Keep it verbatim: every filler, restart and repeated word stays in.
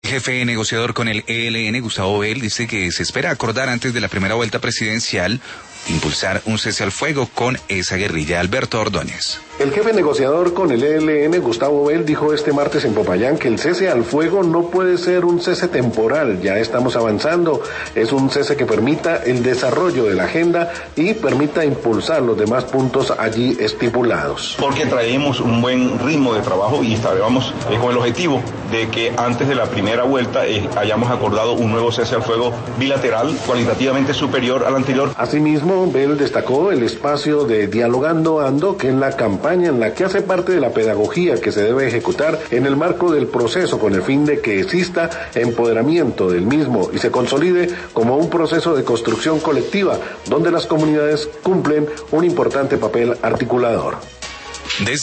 Jefe negociador con el E L N, Gustavo Bell, dice que se espera acordar antes de la primera vuelta presidencial impulsar un cese al fuego con esa guerrilla. Alberto Ordóñez. El jefe negociador con el E L N, Gustavo Bell, dijo este martes en Popayán que el cese al fuego no puede ser un cese temporal, ya estamos avanzando, es un cese que permita el desarrollo de la agenda y permita impulsar los demás puntos allí estipulados. Porque traemos un buen ritmo de trabajo y estábamos eh, con el objetivo de que antes de la primera vuelta eh, hayamos acordado un nuevo cese al fuego bilateral, cualitativamente superior al anterior. Asimismo, Bell destacó el espacio de Dialogando Ando, que en la campaña en la que hace parte de la pedagogía que se debe ejecutar en el marco del proceso con el fin de que exista empoderamiento del mismo y se consolide como un proceso de construcción colectiva donde las comunidades cumplen un importante papel articulador. Desde